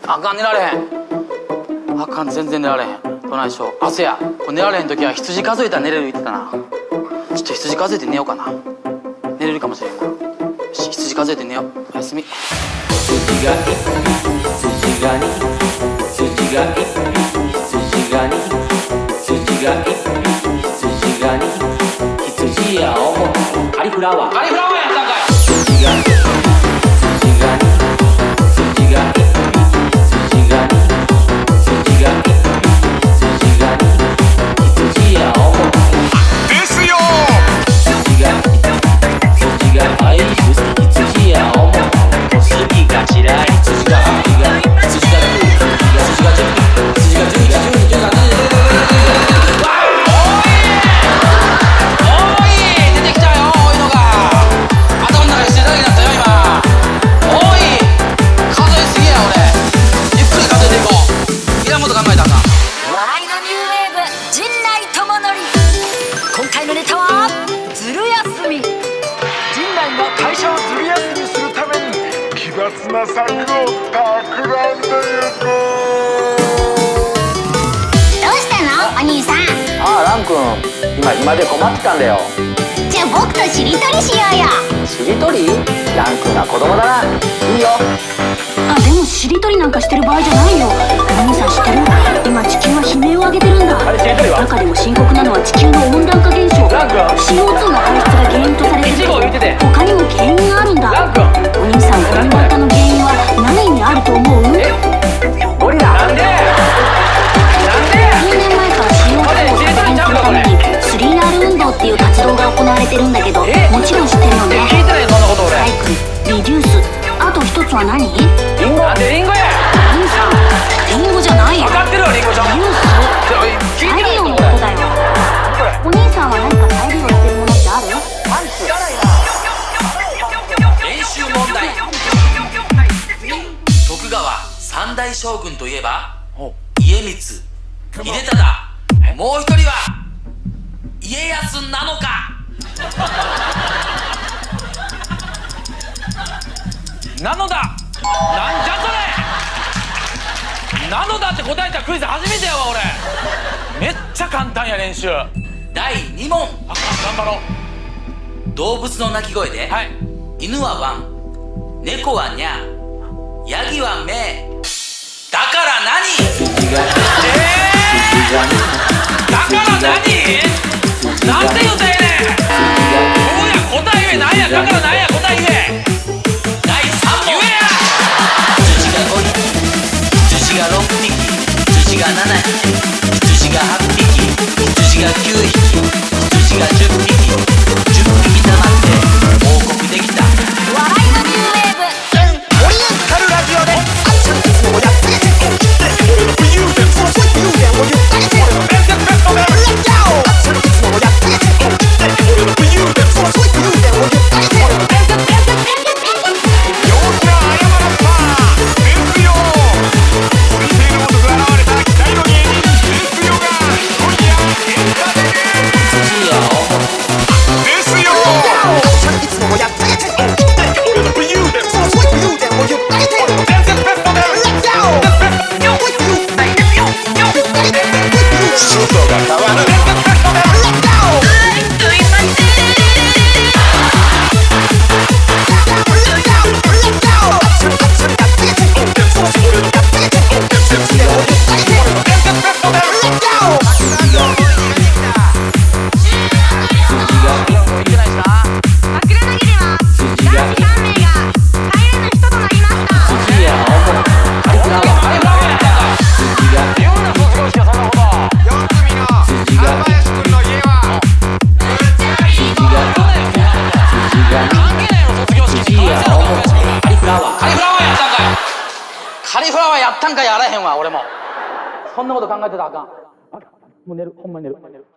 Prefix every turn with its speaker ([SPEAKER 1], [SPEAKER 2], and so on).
[SPEAKER 1] あかん、寝られへん。あかん、全然寝られへん。どないしよう。あ、せや、寝られへん時は羊数えたら寝れる言ってたな。ちょっと羊数えて寝ようかな。寝れるかもしれんな。よし、羊数えて寝よう。おやすみ。
[SPEAKER 2] 羊が1匹、羊が2匹、羊が1匹、羊が2匹、羊が1匹、羊が2匹、羊や思うカリフラワー。
[SPEAKER 1] カリフラワーやったんかい。
[SPEAKER 2] 羊が1匹、羊が2匹、羊が1匹、羊が2匹、羊が1匹、羊が2匹、羊や思う
[SPEAKER 3] ですよ。
[SPEAKER 2] 羊が1匹、羊が愛して羊や思うおすぎが嫌い羊が羊が羊が羊が羊が羊が12が
[SPEAKER 1] おい出てきたよ、おいのが頭の中にしてるだけだったよ今。おい数えすぎや俺。ゆっくり数えていこう。いらんこと考えたんか。
[SPEAKER 4] 笑いのニューウェーブ陣内智則。今回のネタはずる休み。
[SPEAKER 3] 陣内が会社をずる休みするために奇抜な策を企んでゆく。
[SPEAKER 5] どうしたのお兄さん。
[SPEAKER 6] ああ、ラン君、今で困ってたんだよ。
[SPEAKER 5] じゃあ僕としりとりしようよ。
[SPEAKER 6] しりとり？ラン君は子供だな。いいよ。
[SPEAKER 4] あ、でもしりとりなんかしてる場合じゃないよ。お兄さん知ってる？今地球は悲鳴を上げてるんだ。
[SPEAKER 6] あれしりとりは？
[SPEAKER 4] 中でも深刻なのは地球の温暖化現象。
[SPEAKER 6] ラン君
[SPEAKER 4] CO2 の排出が原因とされてるけど、
[SPEAKER 6] 言ってて。
[SPEAKER 4] 他にも原因があるんだ。
[SPEAKER 6] ラン君
[SPEAKER 4] お兄さん、このバッタの原因は何にあると思う？
[SPEAKER 6] ゴリラ。なんで
[SPEAKER 4] 数年前から CO2 を削減するために 3R 運動っていう活動が行われてるんだけど、もちろん知ってるよね。
[SPEAKER 6] 聞いてないよそんなこと俺。
[SPEAKER 4] サイクル、リデュース、あと一つは何？リンゴ。
[SPEAKER 6] なんでリンゴや。
[SPEAKER 4] お兄さん、リンゴじゃないよ。
[SPEAKER 6] 分かってるわリンゴちゃん。
[SPEAKER 4] リデュース、
[SPEAKER 6] 聞いてない
[SPEAKER 4] 再利用の
[SPEAKER 6] よこれ。
[SPEAKER 4] ことだよ。お兄さんは何か再利用してるものってある？
[SPEAKER 1] 練習問題。徳川三代将軍といえば家光、秀忠、もう一人は家康なのか。
[SPEAKER 6] なのだ。なんじゃそれ。なのだって答えたクイズ初めてやわ俺。めっちゃ簡単や練習。
[SPEAKER 1] 第2問。
[SPEAKER 6] 頑張ろう。
[SPEAKER 1] 動物の鳴き声で、
[SPEAKER 6] はい。
[SPEAKER 1] 犬はワン、猫はニャー、ヤギはメー。だから何？
[SPEAKER 2] 羊が羊が
[SPEAKER 6] だから何？なんて言うたらええねん。どうや答え言え。なんやだからなんや答え言え。
[SPEAKER 1] 第3問。
[SPEAKER 6] 言えや。
[SPEAKER 1] 羊が5匹、羊が6匹、羊が7匹、羊が8匹、羊が9匹、羊が10匹、10匹黙って報告できた。
[SPEAKER 4] 笑いのニューウェーブ。
[SPEAKER 3] オリエンタルラジオであっちゃんいつもやってる武勇伝その武勇伝をゆったりと伝説ベストでレッツゴー。あっちゃんいつもやってる武勇伝その武勇伝をゆったりと陽気な謝らっぱですよ。そりている男が現れた期待の芸人ですよが今夜エンタメ
[SPEAKER 2] 羊や思う
[SPEAKER 3] ですよ。あっちゃんいつもやってる武勇伝その武勇伝をゆったりと伝説ベストでレッツゴー。シュートが変わる伝説ベストでレッツゴー。
[SPEAKER 1] カリフラワーやったんかやらへんわ俺も。そんなこと考えてたらあかん。もう寝る、ほんまに寝る。